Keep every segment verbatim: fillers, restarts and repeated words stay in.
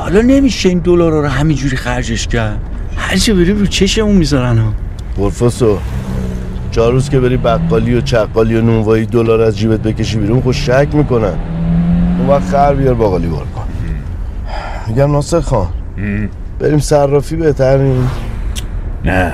حالا نمیشه این دلارا رو همینجوری خرجش کرد. هرچی بریم رو چشمون میذارن ها. پروفسور چهار روز که بری بقالی و چقالی و نونوایی دلار از جیبت بکشی بیرون خود شک میکنن. اون وقت خر بیار باقالی بار کن. میگم ناصر خان بریم صرافی بهترین؟ نه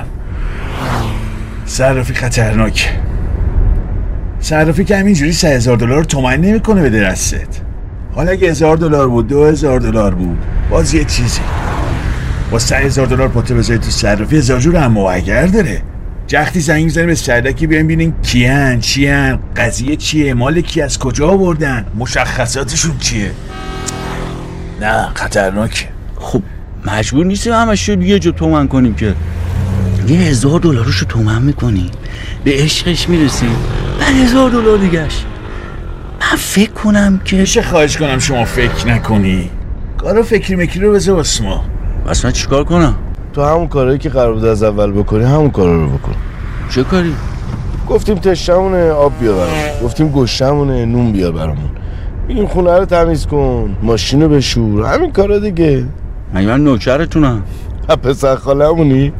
صرافی خطرناک. صرافی که همینجوری سه هزار دلار تومن نمیکنه بده دستت. حالا اگه هزار دلار بود دو هزار دلار بود باز یه چیزی. با سه هزار دلار پاته بذاری تو صرافی هزار جور هم موگر داره. جختی زنگ میزنه به سردکی بیاین ببینین کیان چیان قضیه چیه مال کی از کجا آوردن مشخصاتشون چیه. نه خطرناکه. خب مجبور نیستیم همش رو یه جا تومن کنیم که یه هزار دلارشو تومن میکنیم به عشقش میرسیم بعد هزار دلار دیگهش. من فکر کنم که میشه خواهش کنم شما فکر نکنی کارو فکری مکری رو بذار واسه ما. بس من چیکار کنم؟ تو همون کارهایی که قرار بود از اول بکنی همون کارا رو بکن. چه کاری؟ گفتیم تشنمونه آب بیار برامون، گفتیم گشنمونه نون بیار برامون، این خونه رو تمیز کن، ماشین رو بشور، همین کارا دیگه. مگه من نوکرتونم؟ پسر خالمونی؟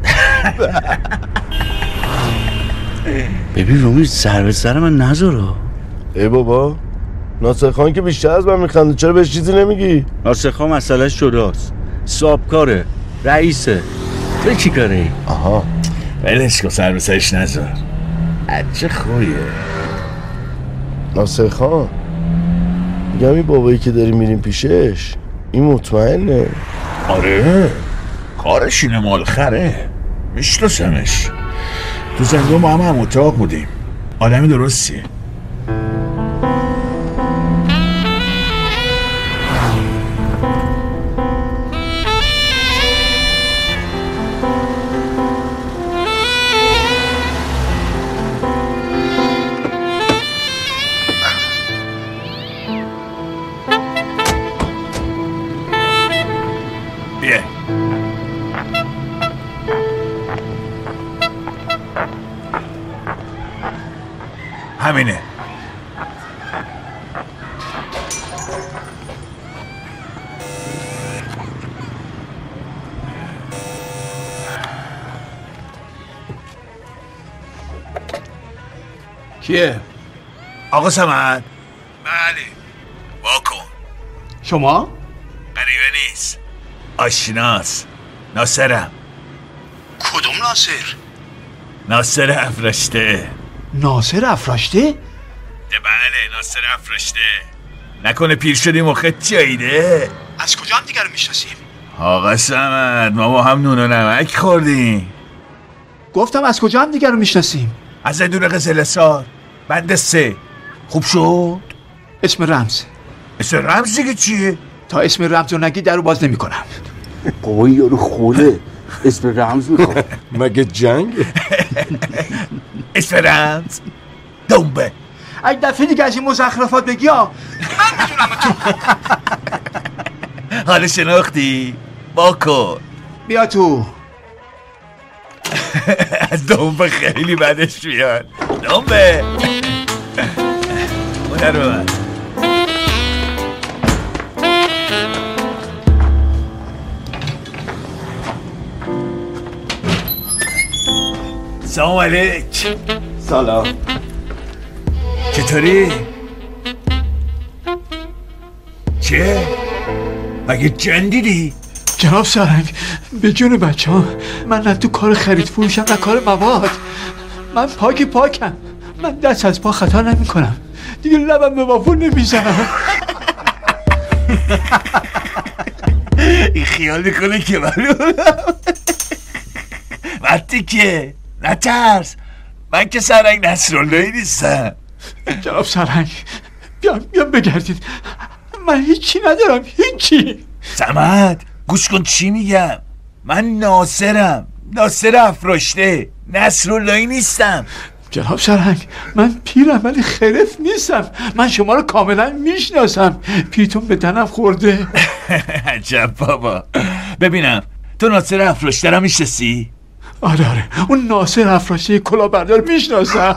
ببین رومی سر به سر من نذارا. ای بابا ناصر خان که بیشتر از من میخنده چرا بهش چیزی نمیگی؟ ناصر خان مسئلهش جداست. سابکاره رئیسه. تو چی کاره؟ آها ولش کن سر به سرش نذار. چه خویه ناصر خان. میگم این بابایی که داری میریم پیشش این مطمئنه؟ آره کارش اینه مال خره میشناسمش. تو زندان با هم هم اتاق بودیم. آدمی درستیه. همینه. کیه؟ آقا سمد. بله واکن. شما؟ غریبه نیست آشناس. ناصرم. کدوم ناصر؟ ناصر افراشته. ناصر افراشته؟ بله ناصر افراشته. نکنه پیر شدی مخت جاییده؟ از کجا هم دیگر رو میشناسیم؟ آقا سمد ما با هم نون و نمک خوردیم. گفتم از کجا هم دیگر رو میشناسیم؟ از زندون قزلسار بند سه. خوب شد؟ اسم رمز. اسم رمز دیگه چیه؟ تا اسم رمز رو نگی در رو باز نمی کنم. بابا یارو خوله اسم رمز میخواد. مگه جنگ؟ اسم رمز دنبه. اگه دفعه دیگه از این مزخرفات بگی ها من میدونم تو. حالا شناختی؟ با کن بیا تو. از دنبه خیلی بدش میاد. دنبه اون رو من. سلام علیک. سلام. چطوری؟ چه؟ مگه جن دیدی؟ جناب سرنگ به جون بچه ها من نه تو کار خرید فروشم نه کار مواد. من پاکی پاکم. من دست از پا خطا نمی کنم دیگه. لبم به وافور نمیزنم. این خیال میکنه که معلومم. وقتی که نترس من که سرنگ نصراللهی نیستم. جناب سرنگ بیام بیام بگردید. من هیچی ندارم هیچی. سمد گوش کن چی میگم. من ناصرم. ناصر افراشته. نصراللهی نیستم. جناب سرهنگ من پیرم ولی خرف نیستم. من شما رو کاملا میشناسم. پیتون به تنم خورده. عجب بابا. ببینم تو ناصر افراشته رو میشناسی؟ آره آره اون ناصر افراشته کلاهبردار میشناسم.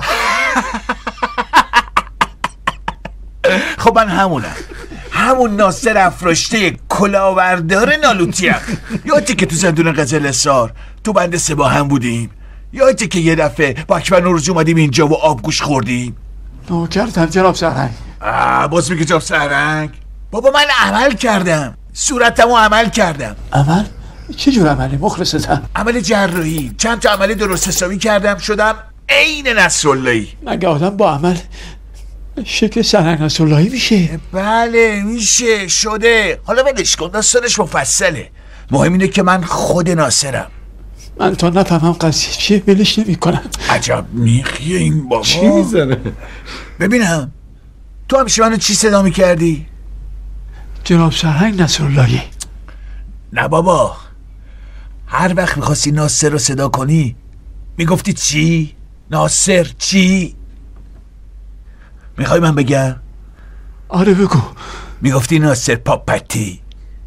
خب من همونم. همون ناصر افراشته کلاوردار نالوتیق. یادتی که تو زندون قزلستار تو بند سه با هم بودیم؟ یادتی که یه دفعه با اکبر نوروزی اومدیم اینجا و آبگوش خوردیم؟ نوکرتم جناب سرهنگ. آه باز میگه جناب سرهنگ؟ بابا من عمل کردم، صورتمو عمل کردم. عمل؟ چه جور عملی مخلصتم؟ عمل جراحی. چند تا عمل درست حسابی کردم شدم عین نصراللهی. مگه آدم با عمل شکل سرهنگ نصراللهی میشه؟ بله میشه، شده. حالا ولش کن، داستانش مفصله. مهم اینه که من خود ناصرم. من تا نفهمم قضیه چیه ولش نمی کنم. عجب میخیه این بابا. چی میزنه؟ ببینم تو همیشه منو چی صدا میکردی؟ جناب سرهنگ نصراللهی. نه بابا، هر وقت میخواستی ناصر رو صدا کنی میگفتی چی؟ ناصر چی؟ میخوای من بگم؟ آره بگو. میگفتی ناصر پاپتی.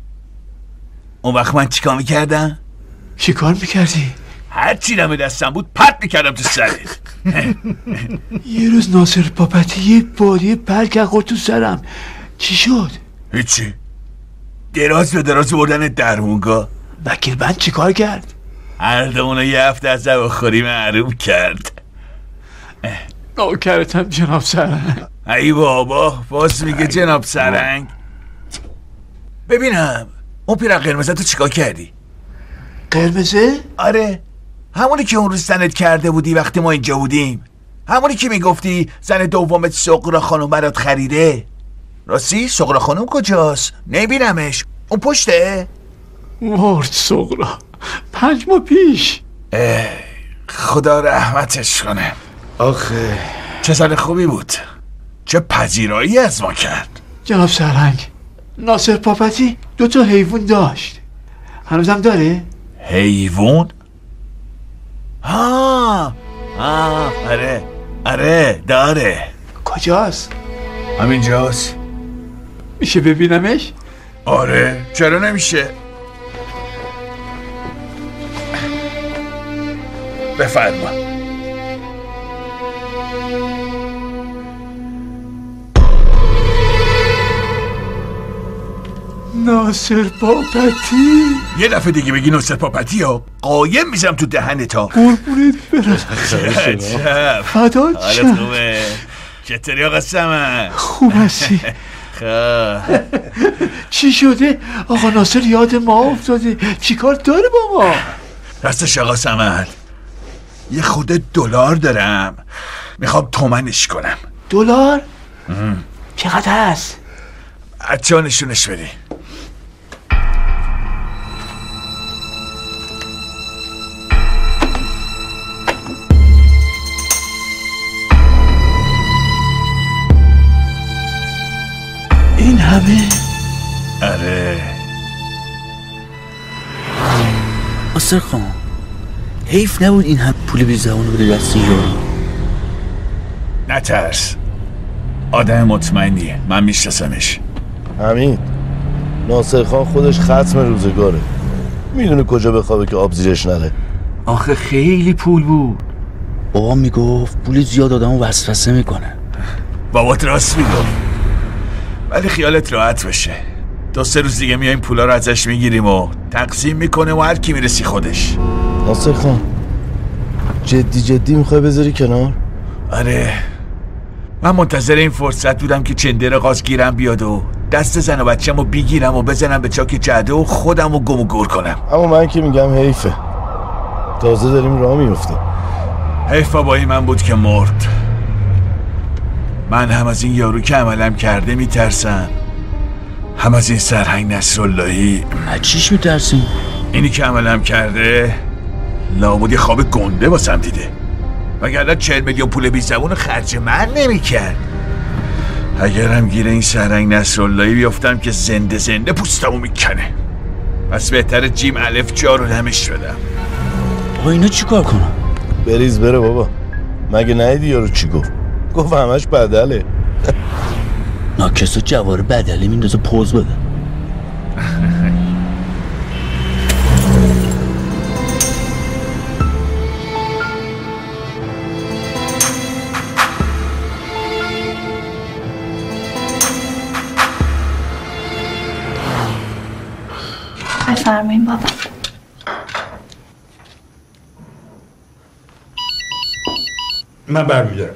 اون وقت من چیکار میکردم؟ چی کار میکردی؟ هر چی دم دستم بود پرت میکردم تو سرت. یه روز ناصر پاپتی یه بادی پرک خورد تو سرم. چی شد؟ هیچی، دراز به دراز بردن درمونگاه. وکیل بند چی کار کرد؟ هر دومونو یه هفته از دواخوری محروم کرد. نوکرتم جناب سرهنگ. ای بابا باز میگه جناب سرهنگ. ببینم اون پیرن قرمزه تو چیکار کردی؟ قرمزه؟ آره، همونی که اون روز زنت کرده بودی وقتی ما اینجا بودیم. همونی که میگفتی زن دومت سغرا خانم برات خریده. راستی سغرا خانم کجاست؟ نبینمش. اون پشته؟ مرد سغرا پنج ماه پیش. خدا رحمتش کنه. آخه چه زن خوبی بود، چه پذیرایی از ما کرد. جناب سرهنگ ناصر پاپتی دو تا حیوان داشت. هنوزم داره؟ حیوان؟ ها ها آره آره داره. کجاست؟ همینجاست. میشه ببینمش؟ آره چرا نمیشه. بفرما. ناصر پاپتی. یه دفعه دیگه بگی ناصر پاپتی ها قایم میزم تو دهنت ها. قربونت برم. عجب. فدات حالت شم. خوبه؟ چطوری آقا سمن؟ خوب هستی؟ خب چی شده؟ آقا ناصر یاد ما افتاده. چی کار داره با ما؟ راستش آقا سمن یه خود دلار دارم، میخوام تومنش کنم. دلار؟ چقدر هست؟ بچه ها نشونش بدی. این همه؟ آره. ناصر خان حیف نبود این هم پول بی زبانو بده دست یارو. نترس، آدم مطمئنیه، من میشناسمش. حمید، ناصر خان خودش ختم روزگاره، میدونه کجا بخوابه که آب زیرش نره. آخه خیلی پول بود. بابا میگفت پول زیاد آدمو وسوسه میکنه. بابات راست میگفت، ولی خیالت راحت باشه، دو سه روز دیگه میایم پولا رو ازش میگیریم و تقسیم میکنه و هر کی میرسی خودش. ناصر خان جدی جدی میخوای بذاری کنار؟ آره، من منتظر این فرصت بودم که چندر قاز گیرم بیاد و دست زن و بچه‌مو بگیرم و بزنم به چاک جعده و خودم رو گم و گور کنم. اما من که میگم حیفه، تازه داریم راه میفتیم. حیف بابایی من بود که مرد. من هم از این یارو که عملم کرده میترسم، هم از این سرهنگ نصراللهی. از چیش میترسیم؟ اینی که عملم کرده لابد یه خواب گنده واسم دیده، وگرنه چهل میلیون پول بی زبون خرج من نمیکرد. اگرم گیر این سرهنگ نصراللهی بیافتم که زنده زنده پوستمو میکنه. پس بهتر جیم الف جا رو دمش بدم. با اینا چی کار کنم؟ بریز بره بابا، مگه نیدی یارو چی گفت؟ گفت همش بدله. ناکسو جواره بدله میندازه پوز بده. بفرمایین بابا. من برمیدارم.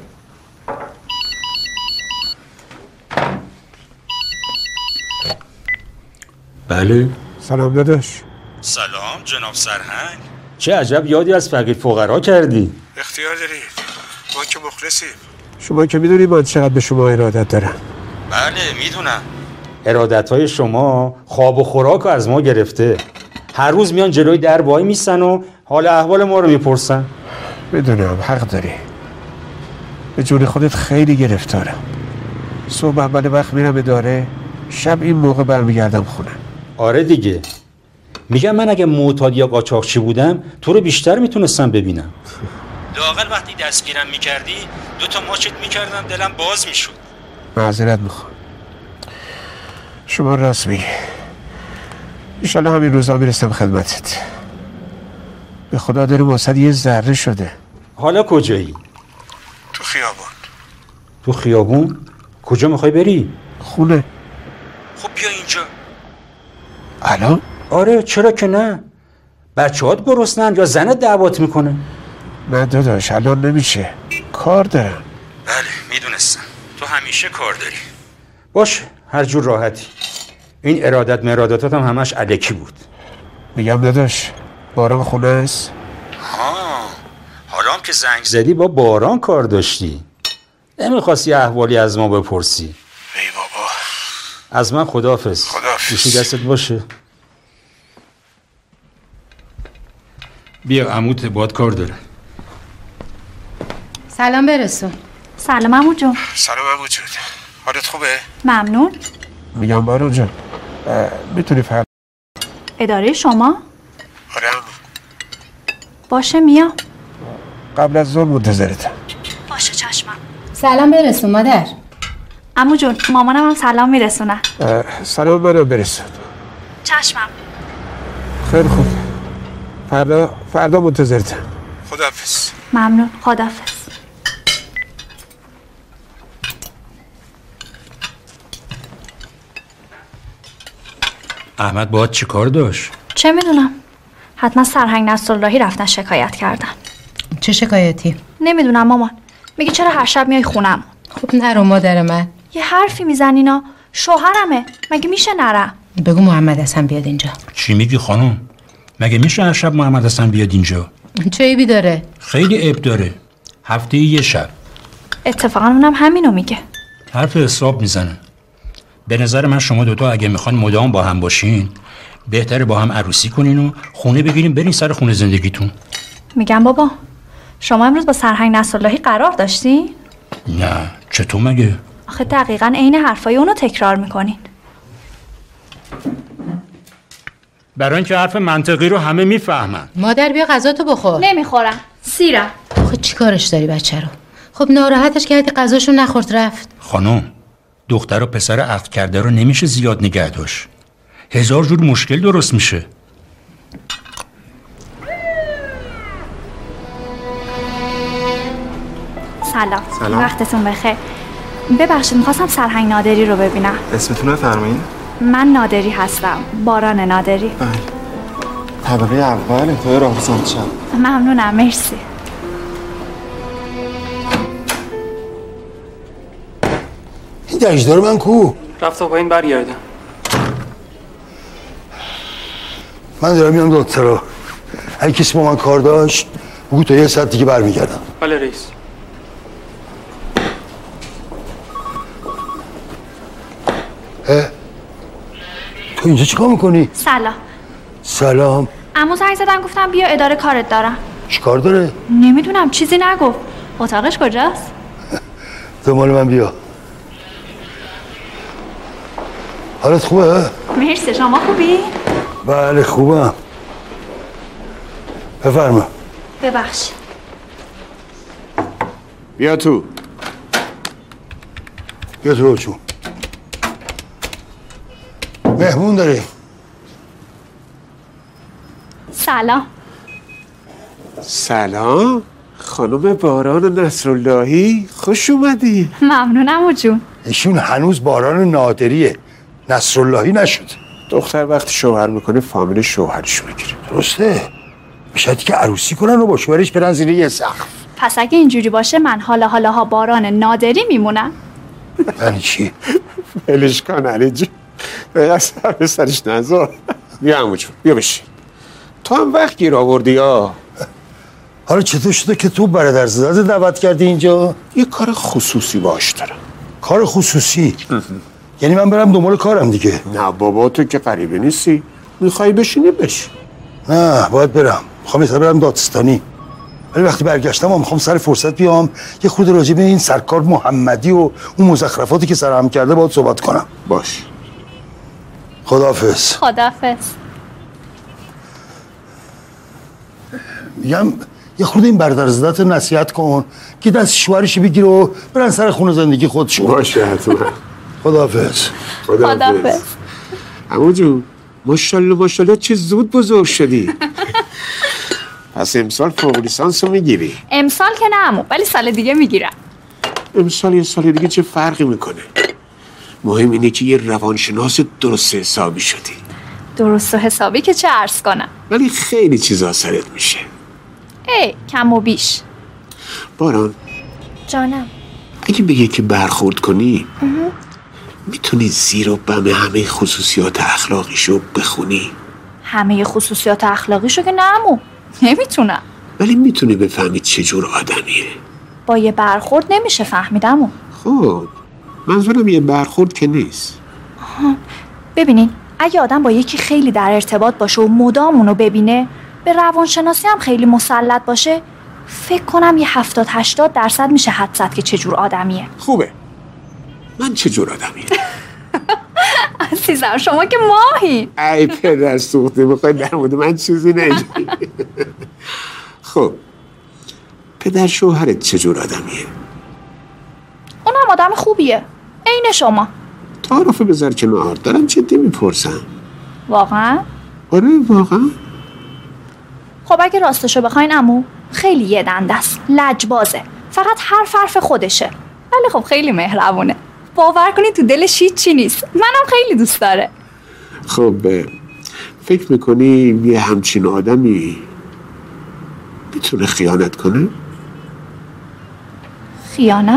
بله. سلام داداش. سلام جناب سرهنگ. چه عجب یادی از فقیر فقرا کردی. اختیار دارید، ما که مخلصیم. شما که میدونی من چقدر به شما ارادت دارم. بله میدونم. ارادت‌های شما خواب و خوراک از ما گرفته. هر روز میان جلوی در وای میسن و حال احوال ما رو میپرسن. میدونم حق داری. به جون خودت خیلی گرفتارم. صبح اول وقت میرم اداره، شب این موقع برمیگردم خونه. آره دیگه. میگم من اگه معتاد یا قاچاقچی بودم تو رو بیشتر میتونستم ببینم. لااقل وقتی دستگیرم میکردی دو تا ماچت میکردم دلم باز میشد. معذرت میخوام. شما راست میگی. انشالله همین روزا میرسم خدمتت. به خدا دارم واسه یه ذره شده. حالا کجایی؟ تو خیابون. تو خیابون؟ کجا میخوای بری؟ خونه. خب بیا اینجا. الان؟ آره چرا که نه. بچه هات گرسنن یا زنت دعوت میکنه؟ نه داداش الان نمیشه، کار دارم. بله میدونستم تو همیشه کار داری. باش هر جور راحتی. این ارادت مرادتات هم همش الکی بود. میگم داداش باران خونه است؟ ها حالا هم که زنگ زدی با باران کار داشتی. نمیخواستی احوالی از ما بپرسی. ای بابا. از من خداحافظ. خداحافظ. گوشی دستت باشه. بیا عموت باد کار داره. سلام برسون. سلام عمو جون. سلام عمو جون. حالت خوبه؟ ممنون. میگم باران جان میتونی فردا اداره شما؟ آره عمو. باشه میام. قبل از ظهر منتظرتم. باشه چشمم. سلام برسون مادر. عمو جون مامانم هم سلام میرسونه. سلام منم برسون. چشمم. خیلی خوب. فردا فردا منتظرتم. خداحافظ. ممنون. خداحافظ. احمد باهات چی کار داشت؟ چه میدونم. حتما سرهنگ نصراللهی رفتن شکایت کردن. چه شکایتی؟ نمیدونم مامان. میگه چرا هر شب میای خونم؟ خب نرو مادر من. یه حرفی میزنینا. شوهرمه. مگه میشه نرم؟ بگو محمد حسن بیاد اینجا. چی میگی خانم؟ مگه میشه هر شب محمد حسن بیاد اینجا؟ چه عیبی داره؟ خیلی عیب داره. هفته یه شب. اتفاقا اونم همینو میگه. حرف حساب میزنه. به نظر من شما دوتا اگه میخوان مدام با هم باشین بهتره با هم عروسی کنین و خونه بگیرین برین سر خونه زندگیتون. میگم بابا شما امروز با سرهنگ نصراللهی قرار داشتی؟ نه چطور مگه؟ آخه دقیقاً عین حرفای اونو تکرار میکنین. برای اینکه حرف منطقی رو همه میفهمن. مادر بیا غذاتو بخور. نمیخورم. سیرم. خب چی کارش داری بچه رو؟ خب ناراحتش کردی غذاشو نخورد رفت. خانم دختر و پسر عقد کرده رو نمیشه زیاد نگه داشت. هزار جور مشکل درست میشه. سلام. سلام. وقتتون بخیر. ببخشید میخواستم سرهنگ نادری رو ببینم. اسمتون رو فرمایید؟ من نادری هستم. باران نادری. بله. طبقه اول انتهای راه سمت چپ. ممنونم مرسی. این دجدار من کو؟ رفت تا پایین برگردم. من دارم میام دکترا. اگه کسی با من کار داشت بگو تا یه ساعت دیگه برمیگردم. بله رئیس. اه تو اینجا چیکار میکنی؟ سلام. سلام. عمو زنگ زدن گفتم بیا اداره کارت دارم. چیکار داره؟ نمیدونم چیزی نگفت. اتاقش کجاست؟ تو مال من بیا. حالت خوبه؟ مرسی. شما خوبی؟ بله خوبم. بفرما. ببخش. بیا تو. بیا تو چون مهمون داری. سلام. سلام خانم باران نصراللهی، خوش اومدی. ممنونم جون. ایشون هنوز باران نادریه، نصراللهی نشد. دختر وقتی شوهر میکنه فامیل شوهرش میگیره. درسته. میشد که عروسی کنن و با شوهرش برن زیر یه سقف. پس اگه اینجوری باشه من حالا حالا ها باران نادری میمونم. یعنی چی؟ ولش کن علی جون. بیا سر به سرش نذار. بیا عمو جون بیا بشین. تو هم وقت گیر آوردی ها. حالا چطور شده که تو برادرزاده دعوت کردی اینجا؟ یه کار خصوصی باش دارم. کار خصوصی؟ یعنی من برم دنبال کارم دیگه؟ نه بابا تو که غریبه نیستی. میخوای بشینی بشین. نه باید برم. میخوام یه برم دادستانی. ولی وقتی برگشتم و میخوام سر فرصت بیام یه خود راجع به این سرکار محمدی و اون مزخرفاتی که سرهم کرده باید صحبت کنم. باش. خداحافظ. خداحافظ. میگم یه خورده این برادرزادت رو نصیحت کن که دست شوهرش بگیر و برن سر خونه زندگی خودشون. باشه حتما. خداحافظ. خداحافظ. عمو جون ماشاءالله ماشاءالله چه زود بزرگ شدی. پس امسال فوق لیسانس رو میگیری؟ امسال که نه عمو، ولی سال دیگه میگیرم. امسال یه سال دیگه چه فرقی میکنه؟ مهم اینه که یه روانشناس درست حسابی شدی. درست و حسابی که چه عرض کنم، ولی خیلی چیزا سرت میشه. ای کم و بیش. باران جانم. اگه بگه که برخورد کنی میتونی زیر و بم همه خصوصیات اخلاقیشو بخونی؟ همه خصوصیات اخلاقیشو که نه عمو، نمیتونم. ولی میتونی بفهمی چه جور آدمیه. با یه برخورد نمیشه فهمیدم. خب منظورم یه برخورد که نیست. ببینین اگه آدم با یکی خیلی در ارتباط باشه و مدام اونو ببینه، به روانشناسی هم خیلی مسلط باشه، فکر کنم یه هفتاد هشتاد درصد میشه حدس زد که چه جور آدمیه. خوبه. من چه جور آدمیه؟ عزیزم شما که ماهی. ای پدر سوخته میخوای در مورد من چیزی نگی. خب پدر شوهرت چه جور آدمیه؟ اونم آدم خوبیه، عین شما. تعارف بذار کنار، دارم جدی میپرسم. واقعا؟ آره واقعا. خب اگه راستشو بخواین عمو، خیلی یه دنده است، لجبازه، فقط حرف حرف خودشه، ولی خب خیلی مهربونه. باور کنید تو دلش هیچی نیست، منم خیلی دوست داره. خب فکر میکنی یه همچین آدمی میتونه خیانت کنه؟ خیانت؟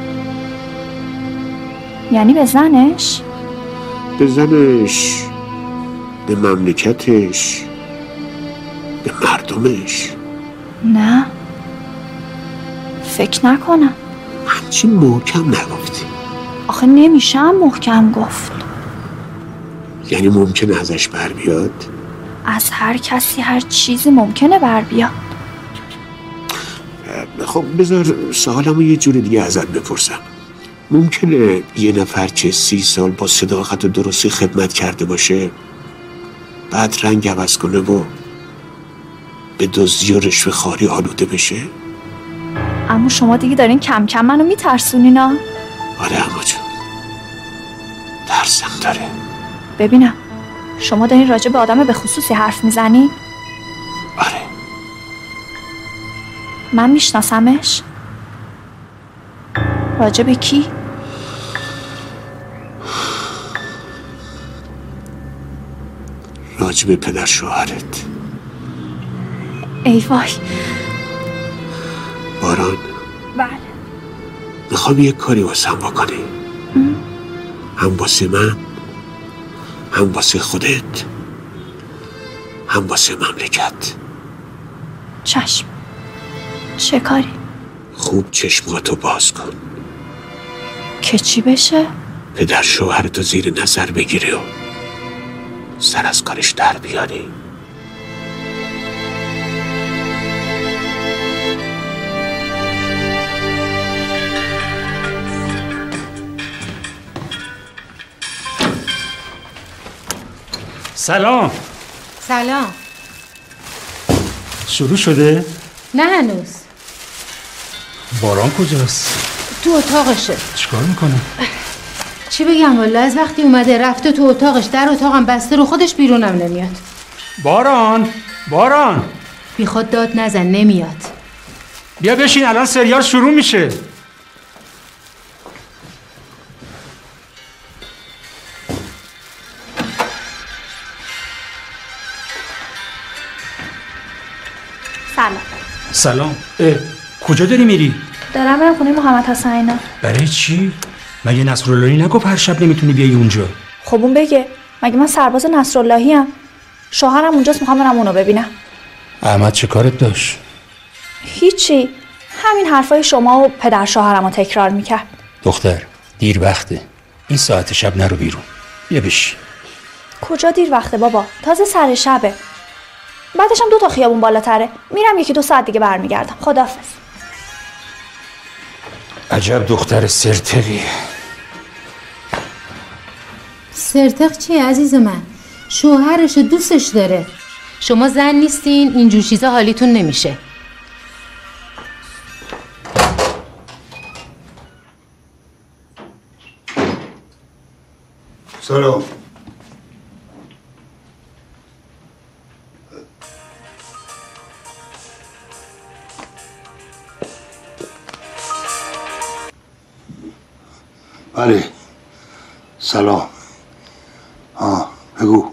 یعنی به زنش؟ به زنش، به مملکتش، به مردمش؟ نه فکر نکنم. همچین محکم نگفتی. آخه نمیشم محکم گفت. یعنی ممکنه ازش بر بیاد؟ از هر کسی هر چیزی ممکنه بر بیاد. خب بذار سوالمو یه جور دیگه ازت بپرسم. ممکنه یه نفر چه سی سال با صداقت و درستی خدمت کرده باشه، بعد رنگ عوض کنه و به دزدی و رشوه خواری آلوده بشه؟ اما شما دیگه دارین کم کم منو میترسونینا. آره عمو جون، ترسم داره. ببینم شما دارین راجع به آدم به خصوصی حرف میزنی؟ آره. من میشناسمش؟ راجع به کی؟ راجع به پدر شوهرت. ای وای. باران. بله. میخوام یه کاری واسم بکنی. هم واسه من، هم واسه خودت، هم واسه مملکت. چشم. چه کاری؟ خوب چشماتو باز کن که چی بشه؟ پدر شوهرتو زیر نظر بگیری و سر از کارش در بیاری. سلام. سلام. شروع شده؟ نه هنوز. باران کجاست؟ تو اتاقشه. چیکار میکنه؟ چی بگم والا، از وقتی اومده رفته تو اتاقش، در اتاقم بسته رو خودش بیرونم نمیاد. باران باران بی خود داد نزن، نمیاد. بیا بشین الان سریال شروع میشه. سلام. سلام. اه کجا داری میری؟ دارم برم خونه محمد حسن اینا. برای چی؟ مگه نصراللهی نگفت هر شب نمیتونی بیای اونجا؟ خب اون بگه. مگه من سرباز نصراللهی ام؟ شوهرم اونجاست، میخوام برم اونو ببینم. احمد چه کارت داشت؟ هیچی. همین حرفای شما و پدر شوهرمو تکرار میکرد. دختر دیر وقته. این ساعت شب نرو بیرون. بیا بشین. کجا دیر وقته بابا؟ تازه سر شبه. بعدش هم دو تا خیابون بالاتره. میرم یکی دو ساعت دیگه برمیگردم. خداحافظ. عجب دختر سرتقی. سرتق چیه عزیز من؟ شوهرش دوستش داره. شما زن نیستین، اینجور چیزا حالیتون نمیشه. سلام. بله. سلام. آه بگو.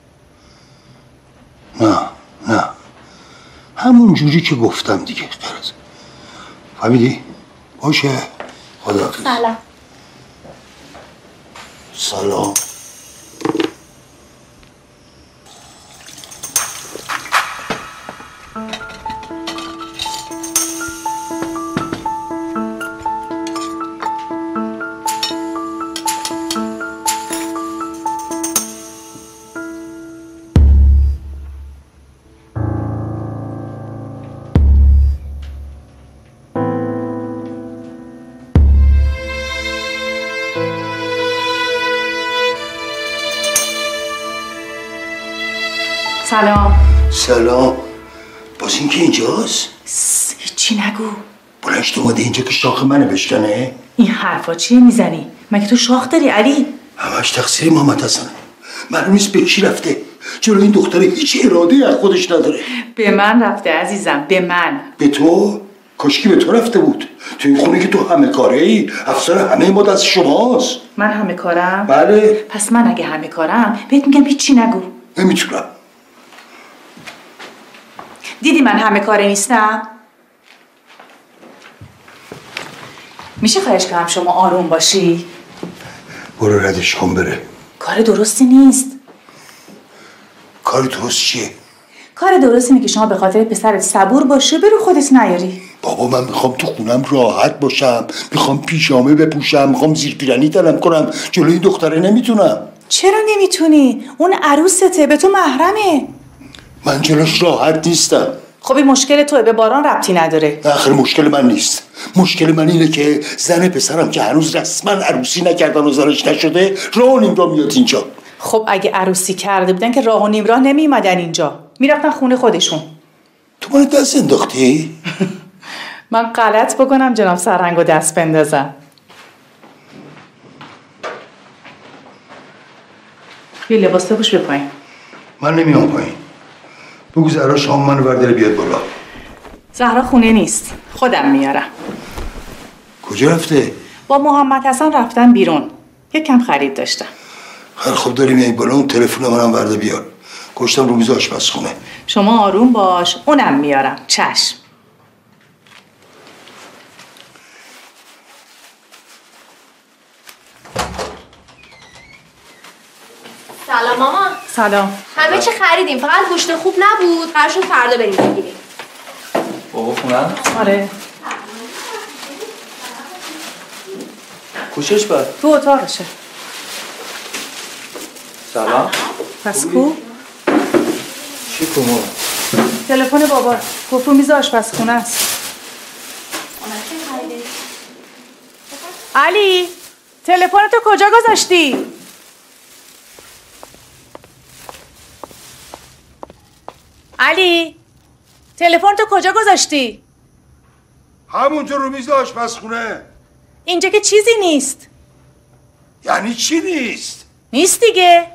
نه نه همون جوری که گفتم دیگه. خلاص فهمیدی؟ باشه. خداحافظ. سلام. سلام. سلام. سلام. باز این که اینجاست؟ هیچی نگو. بلنشت اومده اینجا که شاخ منو بشکنه؟ این حرفا چیه میزنی؟ مگه تو شاخ داری علی؟ همش تقصیر محمد حسنه. معلوم نیست به چی رفته. چرا این دختره هیچ اراده از خودش نداره؟ به من رفته عزیزم، به من. به تو؟ کاشکی به تو رفته بود. تو این خونه که تو همه کاره ای، افسر همه ما دست شماست. من همه کارم؟ بله. پس من اگه همه کارم بهت میگم هیچی نگو. نمیتونم. دیدی من همه کاره نیستم؟ میشه خواهش کنم شما آروم باشی؟ برو ردش کن بره. کار درستی نیست. کار درست چیه؟ کار درستی اینه که شما به خاطر پسرت صبور باشی و برو خودت نیاری. بابا من میخوام تو خونم راحت باشم، میخوام پیشامه بپوشم، میخوام زیر پیرنی تنم کنم. جلوی این دختره نمیتونم. چرا نمیتونی؟ اون عروسته، به تو محرمه. من جلوش راحت نیستم. خب این مشکل توه، به باران ربطی نداره. آخر مشکل من نیست. مشکل من اینه که زن پسرم که هنوز رسما عروسی نکردن و زنش نشده راه و نیم راه میاد اینجا. خب اگه عروسی کرده بودن که راه و نیم راه نمیومدن اینجا، میرفتن خونه خودشون. تو من دست انداختی؟ من غلط بکنم جناب سرهنگو دست بندازم. بیا لباس بپوش به پایین. من نمیام پایین. بگو زهرا شام منو برداره بیاد بالا. زهرا خونه نیست، خودم میارم. کجا رفته؟ با محمد حسن رفتن بیرون، یک کم خرید داشتم. خیلی خوب داری میای بالا، اون تلفن منم برده بیار. گشتم رو میز آشپزخونه. شما آروم باش، اونم میارم. چشم. سلام مامان. سلام. همه چی خریدیم، فقط گوشت خوب نبود. قرار شد فردا بریم بگیریم. بابا خونه؟ آره. کجاش بر؟ تو اتاقشه. سلام. پس کو؟ چی کو مامان؟ تلفن بابا. گفت رو میز آشپزخونه است. علی، تلفن تو کجا گذاشتی؟ علی، تلفن تو کجا گذاشتی؟ همونجا رو میز آشپزخونه. اینجا که چیزی نیست. یعنی چی نیست؟ نیست دیگه.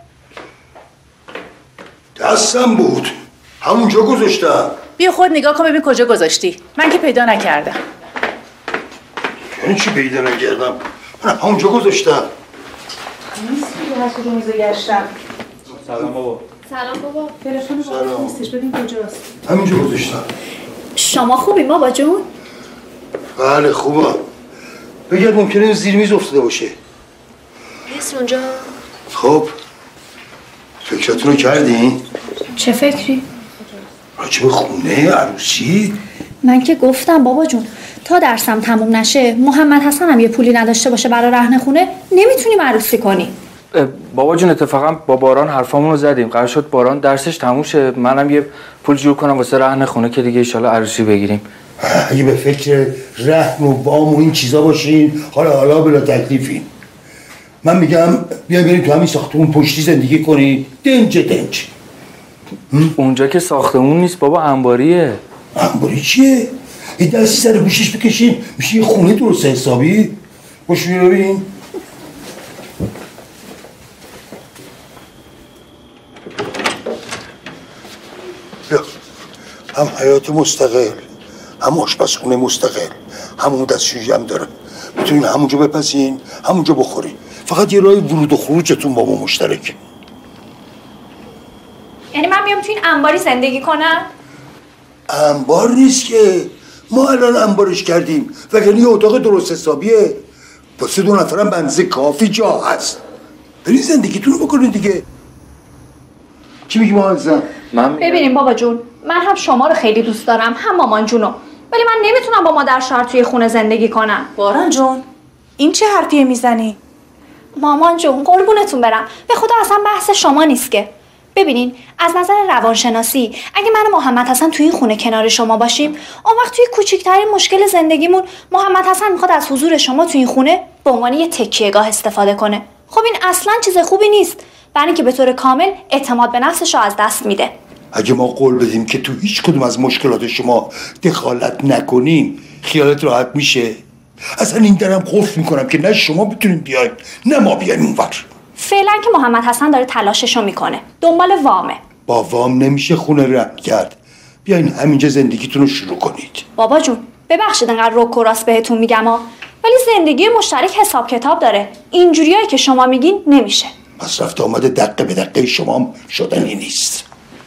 دستم بود، همونجا گذاشتم. بیا خود نگاه کن ببین کجا گذاشتی. من که پیدا نکردم. یعنی چی پیدا نکردم؟ من همونجا گذاشتم. نیست دیگه، هر کجا میز گشتم. سلام بابا. سلام بابا. تلفن بابا نیستش، ببین کجاست. همینجا گذاشتم. شما خوبی بابا جون؟ بله خوبم. بگرد ممکنه این زیر میز افتاده باشه. نیست اونجا. خب فکراتونو کردین؟ چه فکری؟ راجب خونه عروسی؟ من که گفتم بابا جون تا درسم تموم نشه محمد حسن هم یه پولی نداشته باشه برای رهن خونه نمیتونیم عروسی کنیم. بابا جون اتفاقا با باران حرفامون رو زدیم، قرار شد باران درسش تموم شه منم یه پول جور کنم واسه رهن خونه که دیگه ان شاءالله عروسی بگیریم. اگه به فکر رهن و وام و این چیزا باشین حالا حالا بلا تکلیفین. من میگم بیا بریم تو همین ساختمون پشتی زندگی کنید. دنج دنج. اونجا که ساختمون نیست بابا، انباریه. انباری چیه؟ یه دستی سر گوشش بکشین میشه یه خونه درست حسابی. باش بیا ببین. بیا هم حیات مستقل هم آشپزخونه مستقل همون دستشویی هم داره، میتونین همونجا بپزین همونجا بخورین. فقط یه راه ورود و خروجتون با ما مشترکه. یعنی من بیام تو این انباری زندگی کنم؟ انبار نیست که، ما الان انبارش کردیم وگرنه یه اتاق درست حسابیه واسه دو نفرم بنزه کافی جا هست. برین زندگیتون رو بکنین دیگه. چی میگی مامان زن؟ من ببینیم بابا جون من هم شما رو خیلی دوست دارم هم مامان جونو، ولی من نمیتونم با مادر شوهر توی خونه زندگی کنم. باران جون این چه حرفیه میزنی؟ مامان جون قربونتون برم، به خدا اصلا بحث شما نیست که. ببینین از نظر روانشناسی اگه من و محمد حسن توی این خونه کنار شما باشیم اون وقت توی کوچکترین مشکل زندگیمون محمد حسن میخواد از حضور شما توی این خونه به عنوان یه تکیه‌گاه استفاده کنه. خب این اصلا چیز خوبی نیست، برای اینکه به طور کامل اعتماد به نفسش رو از دست میده. اگه ما قول بدیم که تو هیچ کدوم از مشکلات شما دخالت نکنیم خیالت راحت میشه؟ اصلا این درم قفل میکنم که نه شما بتونین بیاین نه ما بیایم اونور. فعلا که محمد حسن داره تلاششو میکنه، دنبال وامه. با وام نمیشه خونه رهن کرد. بیاین همینجا زندگیتون رو شروع کنید. بابا جون ببخشید انقدر رک و راست بهتون میگم ها، ولی زندگی مشترک حساب کتاب داره. اینجوریایی که شما میگین نمیشه. پس رفت آمده دقیقه به دقیقه شما هم شدنی نیست.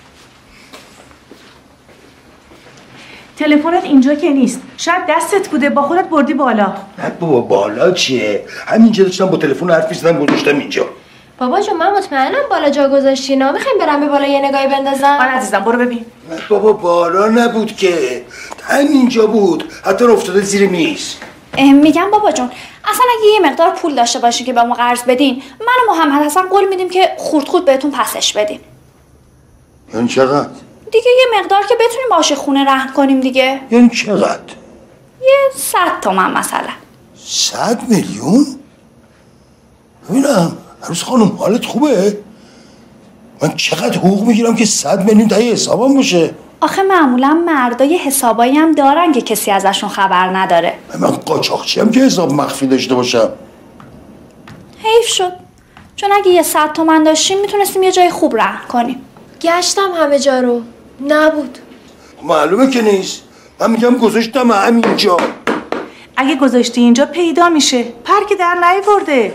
تلفنت اینجا که نیست، شاید دستت بوده با خودت بردی بالا. نه بابا بالا چیه؟ همینجا داشتم با تلفن حرف می‌زدم گذاشتم اینجا. بابا جون من مطمئنم بالا جا گذاشتینا، میخوایم برم به بالا یه نگاهی بندازم. آره عزیزم برو ببین. نه بابا بالا نبود که، همینجا بود، حتی افتاده زیر میز. میگم بابا جون اصلا اگه یه مقدار پول داشته باشین که به ما قرض بدین من و محمد حسن قول میدیم که خورد خورد بهتون پسش بدیم. یعنی چقدر؟ دیگه یه مقدار که بتونیم باشه خونه رهن کنیم دیگه. یعنی چقدر؟ یه صد تومن مثلا. صد میلیون؟ ببینم عروس خانم حالت خوبه؟ من چقدر حقوق میگیرم که صد میلیون تایی حسابم باشه؟ آخه معمولا مردای حسابایی هم دارن که کسی ازشون خبر نداره. من قاچاقچی هم که حساب مخفی داشته باشم. حیف شد، چون اگه یه صد تومن داشتیم میتونستیم یه جای خوب رهن کنیم. گشتم همه جا رو نبود. معلومه که نیست، من میگم گذاشتم همینجا. اگه گذاشتی اینجا پیدا میشه، پر که در نیورده.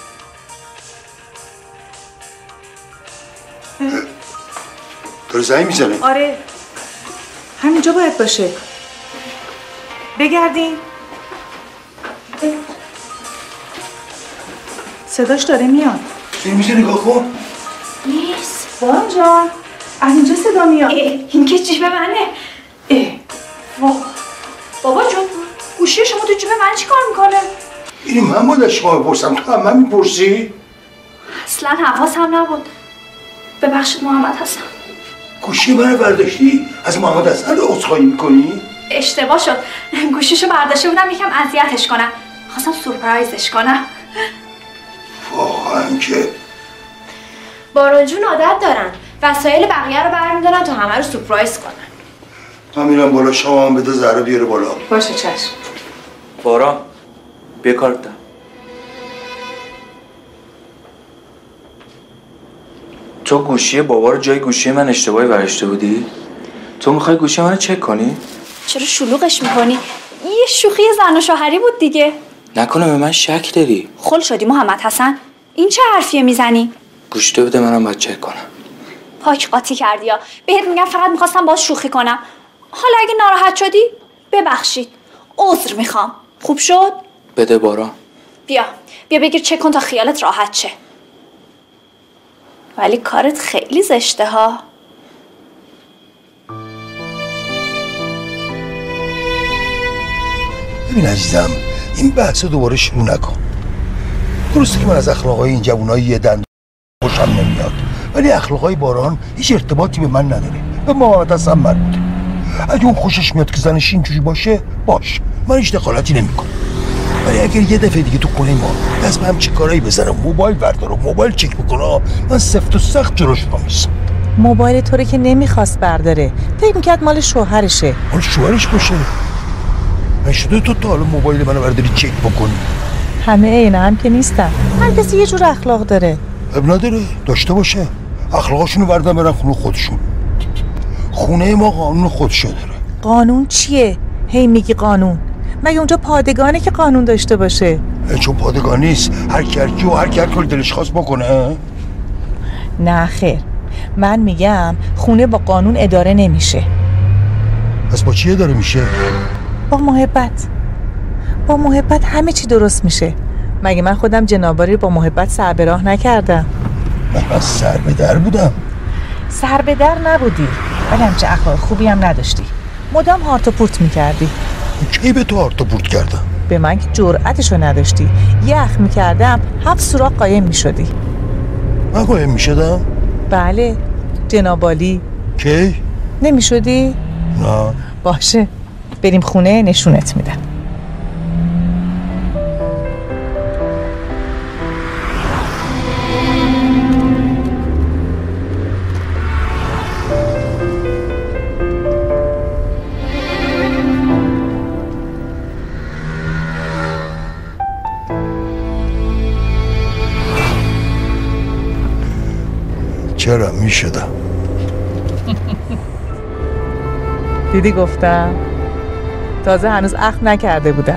داره زنگ میزنه؟ آره همینجا باید باشه. بگردین. صداش داره میاد. چی میشه نگاه کن؟ نیست. باران جان از اینجا صدا میاد. این که جیب منه. اه. بابا جون گوشی شما تو جیب من چی کار میکنه؟ اینی من باید شما بپرسم، تو هم من میپرسی؟ اصلا حواسم نبود. ببخشید محمد حسن. گوشی منو برداشتی؟ از محمد حسن عذرخواهی میکنی؟ اشتباه شد، گوشیشو برداشته بودم یکم اذیتش کنم، خواستم سورپرایزش کنم. واقعا که باران جون عادت دارن وسایل بقیه رو برمیدارن تا همه رو سورپرایز کنن. من میرم بالا، شما هم بده زهره بیاره بالا. باشه چشم. باران بیا کارت دارم. تو گوشی بابا رو جای گوشی من اشتباهی برشته بودی؟ تو میخوای گوشی منو چک کنی؟ چرا شلوغش میکنی؟ یه شوخی زن و شوهری بود دیگه. نکنه به من شک داری؟ خل شدی محمد حسن؟ این چه حرفیه میزنی؟ گوشته بده منم باید چک کنم. پاک قاطی کردی یا بهت میگم فقط میخواستم باهاش شوخی کنم. حالا اگه ناراحت شدی ببخشید، عذر میخوام. خوب شد؟ بده باران. بیا بیا بگیر چک کن تا خیالت راحت شه. ولی کارت خیلی زشته ها. ببین عزیزم، این بحث دوباره شروع نکن. درسته که من از اخلاقای این جوانای یه دند خوشم نمیاد، ولی اخلاقای باران هیچ ارتباطی به من نداره، به محمد حسن مربوطه. اگه اون خوشش میاد که زنش اینجوری باشه باش، من هیچ دخالتی نمیکنم. ولی اگر یه دفعه دیگه تو خونه ما دست به همچین کارایی بزنه، موبایل برداره، موبایل چک بکنه، من سفت و سخت جلوش وامیستم. موبایل تو رو که نمیخواست برداره، فکر میکرد مال شوهرشه. مال شوهرش باشه؟ نشده تو تا حالا موبایل منو برداری چک بکنی؟ همه عین هم که نیستن، هر کسی یه جور اخلاق داره. اب نداره، داشته باشه. اخلاقاشونو بردن برن خونه خودشون. خونه ما قانون خودشو داره. قانون چیه؟ هی میگی قانون، مگه اونجا پادگانه که قانون داشته باشه؟ چون پادگان نیست، هر کی هر کی و هر کی هر کاری دلش خواست بکنه. نه خیر، من میگم خونه با قانون اداره نمیشه. پس با چی اداره میشه؟ با محبت. با محبت همه چی درست میشه. مگه من خودم جناباری با محبت سر به راه نکردم؟ من سر به در بودم. سر به در نبودی، ولی همچه اخلاق خوبی هم نداشتی. مدام هارت و پورت میکردی. کی به تو هارت و پورت کردم؟ به من که جرأتشو نداشتی. یخ میکردم هفت سوراخ قایم میشدی. من قایم میشدم؟ بله، جنابالی. کی؟ نمیشدی؟ نه. باشه، بریم خونه نشونت میدم. چرا میشدم؟ دیدی گفتم؟ تازه هنوز عقد نکرده بودم.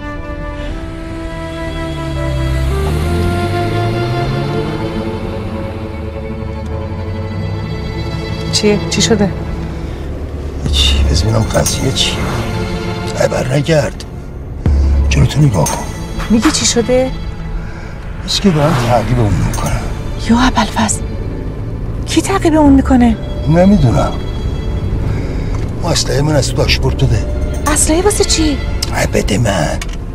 چیه؟ چی شده؟ چی؟ بذار ببینم قضیه چیه؟ خبر نگرد. جلوتو نگاه کن. میگی چی شده؟ بس که دارم تعقیب اون میکنم. یا ابوالفضل، کی تعقیب اون میکنه؟ نمیدونم. اسلحه من از تو داشبورد بده. اسلحه واسه چی؟ بده من.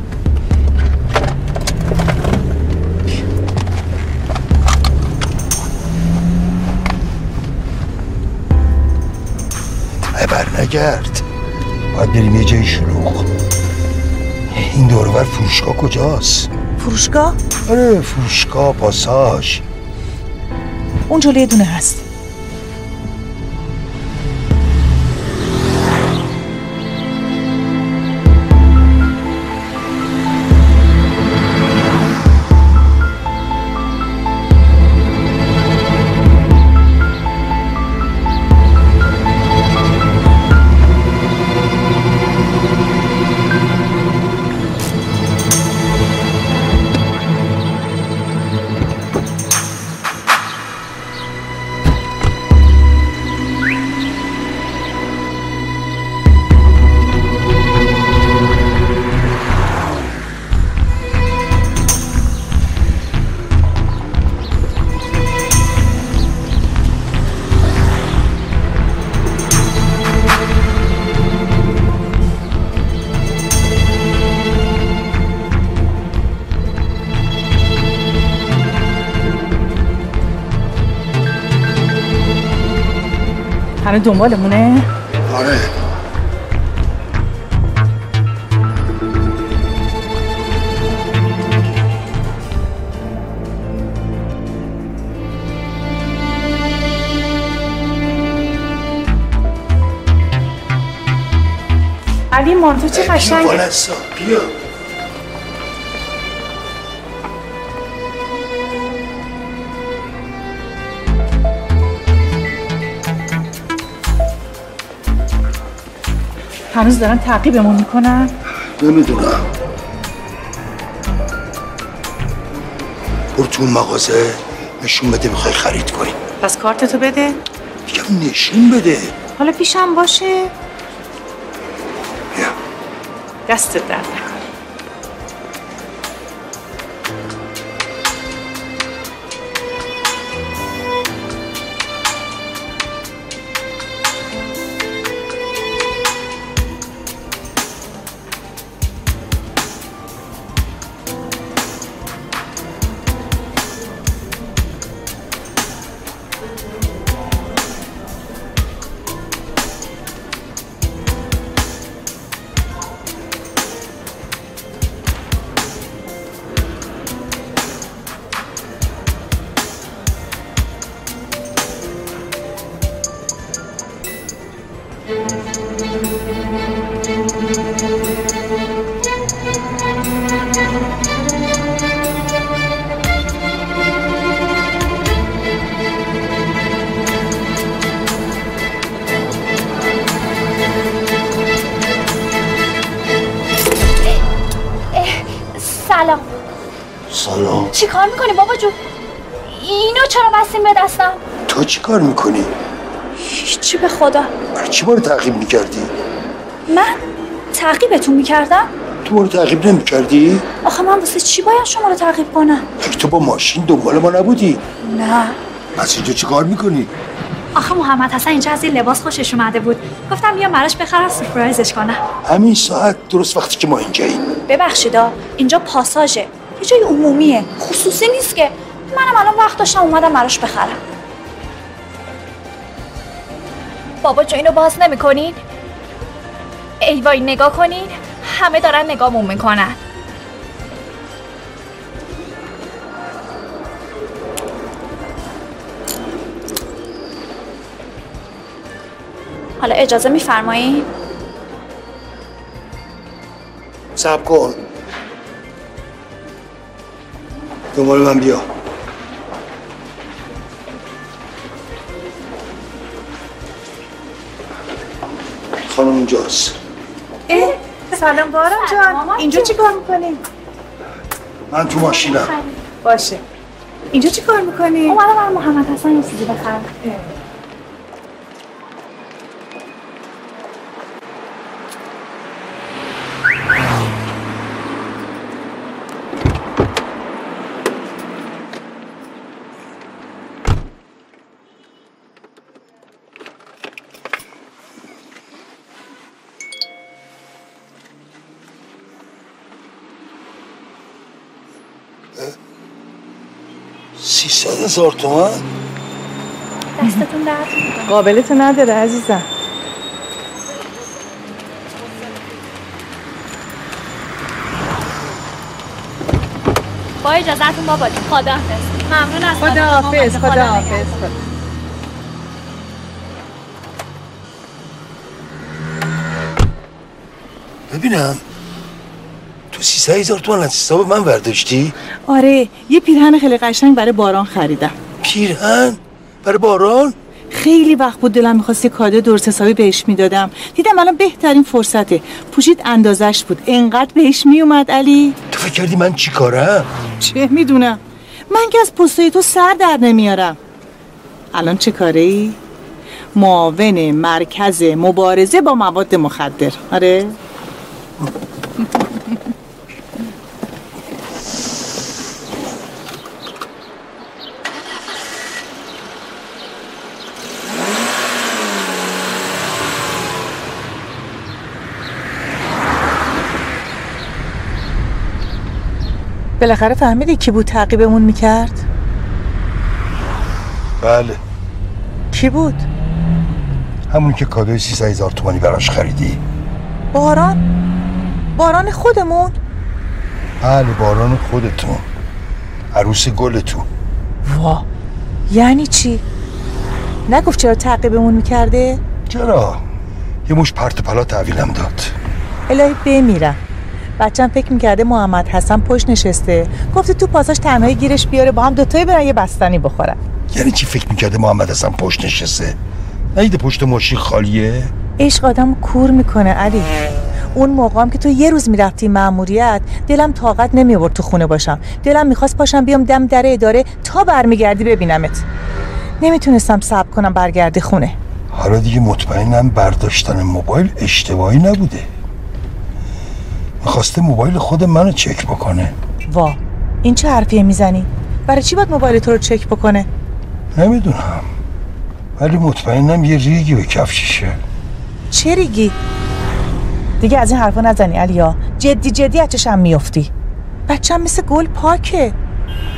خبر نگرد. باید بریم یه جای شلوغ. این دورور فروشگاه کجاست؟ فروشگاه؟ آره فروشگاه، پاساژ. اون جلوی یه دونه هست. هنوز دنبالمونه؟ آره. علی مانتو چه قشنگه. بیا. هنوز دارن تعقیبمون میکنن؟ نمیدونم. برو تو مغازه نشون بده میخوای خرید کنی. پس کارتتو بده؟ میگم نشون بده. حالا پیشم باشه؟ دستت درد نکنه. سلام. سلام. چی کار میکنی بابا جون؟ اینو چرا بستیم به دستم؟ تو چی کار میکنی؟ هیچی به خدا. برای چی ما رو تعقیب میکردی؟ من تعقیبتون میکردم؟ تو ما رو تعقیب نمیکردی؟ آخه من واسه چی باید شما رو تعقیب کنم؟ اگه تو با ماشین دنبال ما نبودی؟ نه. پس اینجا چی کار میکنی؟ آخه محمد حسن اینجا از این لباس خوشش اومده بود، گفتم بیا براش بخرم سورپرایزش کنم. همین ساعت درست وقتی که ما اینجاییم. ببخشیدا اینجا پاساژه، یه جای عمومیه، خصوصی نیست که. منم الان وقت داشتم اومدم براش بخرم. بابا جو اینو باز نمی‌کنین؟ ای وای نگاه کنین، همه دارن نگاهمون میکنن. حالا اجازه میفرمایین؟ صبر کن. دنبال من بیا. خانم اونجاست. اه سلام باران جان، اینجا چی کار میکنی؟ من تو ماشینم. باشه. اینجا چی کار میکنی؟ اومدم برای محمد حسن یه چیزی بخرم. سیصد هزار تومن؟ دستتون درد میکنه. قابلتو نداره عزیزم. با اجازهتون بابا جون، خداحافظ. ممنون از خداحافظ. خداحافظ. ببینم تو سیصد هزار تومن از حساب من برداشتی؟ آره، یه پیرهن خیلی قشنگ برای باران خریدم. پیرهن؟ برای باران؟ خیلی وقت بود دلم می‌خواست کادو درست حسابی بهش میدادم. دیدم الان بهترین فرصته. پوشید اندازش بود. انقدر بهش میومد علی. تو فکر کردی من چی کارم؟ چه میدونم. من که از پستای تو سر در نمیارم. الان چه کاری؟ معاون مرکز مبارزه با مواد مخدر. آره؟ بالاخره فهمیدی کی بود تعقیبمون میکرد؟ بله. کی بود؟ همون که کادوی سیصد هزار تومانی براش خریدی. باران؟ باران خودمون؟ بله باران خودتون، عروس گلتون. وا، یعنی چی؟ نگفت چرا تعقیبمون میکرده؟ چرا؟ یه مش پرت و پلا تحویلم داد. الهی بمیرم. بچم فکر میکرده محمد حسن پشت نشسته، گفته تو پاساژ تنهایی گیرش بیاره با هم دوتایی برن یه بستنی بخورن. یعنی چی فکر میکرده محمد حسن پشت نشسته؟ ندیده پشت ماشین خالیه؟ عشق آدمو کور میکنه علی. اون موقعم که تو یه روز میرفتی مأموریت دلم طاقت نمیآورد تو خونه باشم. دلم میخواست پاشم بیام دم در اداره تا برمیگردی ببینمت. نمیتونستم صبر کنم برگردی خونه. حالا دیگه مطمئنم برداشتن موبایل اشتباهی نبوده. میخواسته موبایل خود منو چک بکنه. وا این چه حرفیه میزنی؟ برای چی باید موبایل تو رو چک بکنه؟ نمیدونم، ولی مطمئنم یه ریگی به کفششه. چه ریگی؟ دیگه از این حرفا نزنی علیا، جدی جدی از چشم میافتی. بچه‌م مثل گل پاکه.